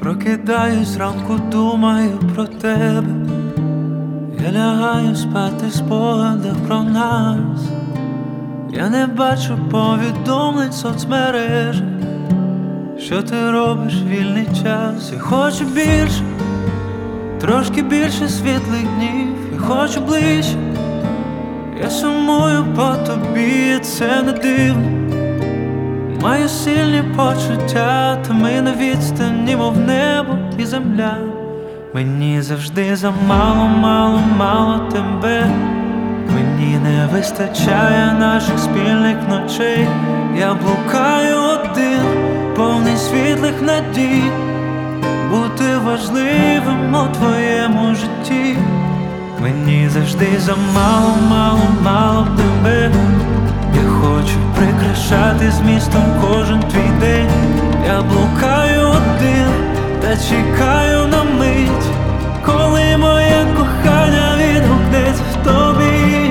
Прокидаюсь зранку, думаю про тебе. Я лягаю спати в спогадах про нас. Я не бачу повідомлень в соцмережах. Що ти робиш в вільний час? Я хочу більше, трошки більше світлих днів. Я хочу ближче, я сумую по тобі, це не дивно. Маю сильні почуття, та ми на відстані, мов небо і земля. Мені завжди замало, мало тебе. Мені не вистачає наших спільних ночей. Я блукаю один, повний світлих надій, бути важливим у твоєму житті. Мені завжди замало, мало тебе. Я хочу прикрашати змістом кожен твій день. Я блукаю один та чекаю на мить, коли моє кохання відгукнеться в тобі.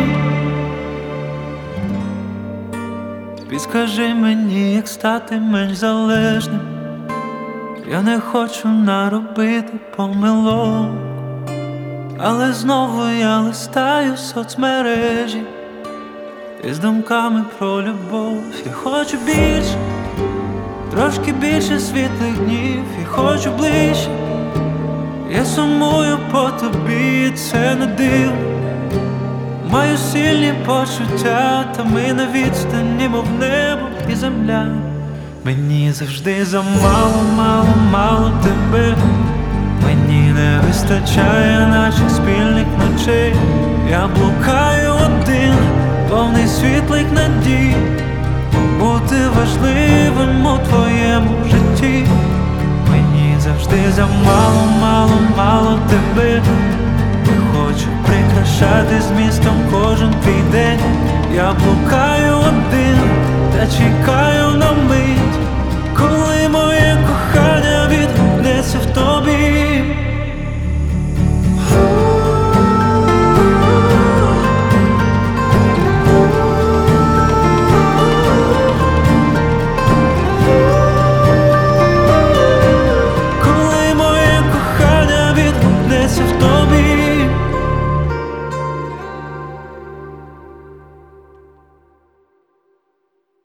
Підскажи мені, як стати менш залежним. Я не хочу наробити помилок, але знову я листаю соцмережі із думками про любов. Я хочу більше, трошки більше світлих днів. Я хочу ближче, я сумую по тобі, це не дивно. Маю сильні почуття, та ми на відстані, мов небо і земля. Мені завжди замало, мало тебе. Мені не вистачає наших спільних ночей. Я блукаю один, повний світлих надій, бути важливим у твоєму житті. Мені завжди замало, мало тебе. Я хочу прикрашати змістом кожен твій день. Я блукаю один,